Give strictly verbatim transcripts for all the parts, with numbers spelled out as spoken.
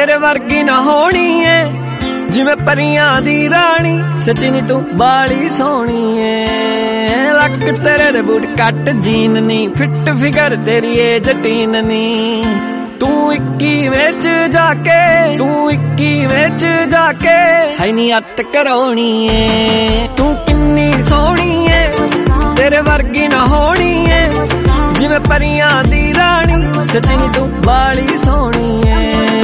तेरे वर्गी ना होनी है जिवें परियां दी रानी, सच्ची नी तू बाली सोहनी है। लक तेरे दे बूट कट जीन नी, फिट फिगर तेरी ए जटीन नी। तू इक्की विच जाके तू इक्की विच जाके है नी अत करौनी है। तू किन्नी सोहनी है तेरे वर्गी ना होनी है जिवें परियां दी रानी, सच्ची नी तू बाली सोहनी है।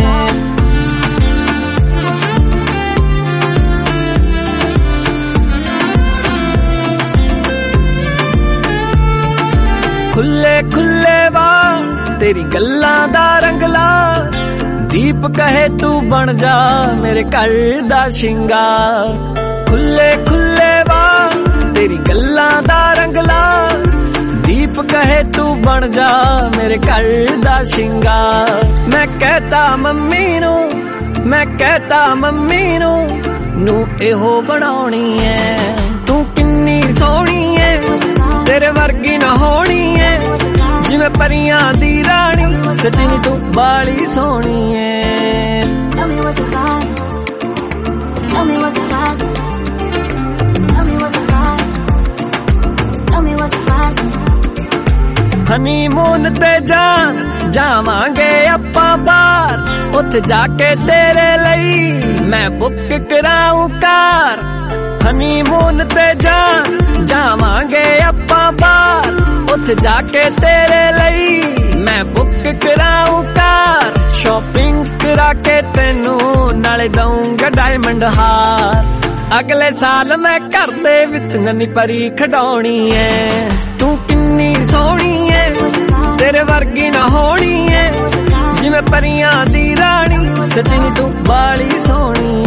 खुले खुले वाल तेरी गल्लां दा रंगला, दीप कहे तू बन जा मेरे घर दा शिंगार। खुले खुले वाल तेरी गल्लां दा रंगला, दीप कहे तू बन जा मेरे घर दा शिंगार। मैं कहता मम्मी नू मैं कहता मम्मी नू नू एहो बनाउणी है। तू किन्नी सोहनी है तेरे वर्गी ना होनी है जिवें परियां दी रानी, सच्ची नी तू बाली सोहनी है। Tell me what's the vibe, tell me what's the vibe, tell me what's the vibe, tell me what's the vibe। Honeymoon ते जान जावांगे आपां बाहर, उत्थे जाके तेरे लई मैं बुक कराऊं कार। हनीमून ते जान जावांगे आपां बाहर, उत्थे जाके तेरे लई मैं बुक कराऊं कार। शॉपिंग करा के तेनू नाले दूंगा डायमंड हार। अगले साल मैं घर दे विच नन्ही परी खडौनी है। तू किन्नी सोहनी है तेरे वर्गी ना होनी है जिवें परियां दी रानी, सच्ची नी तू बाली सोहनी।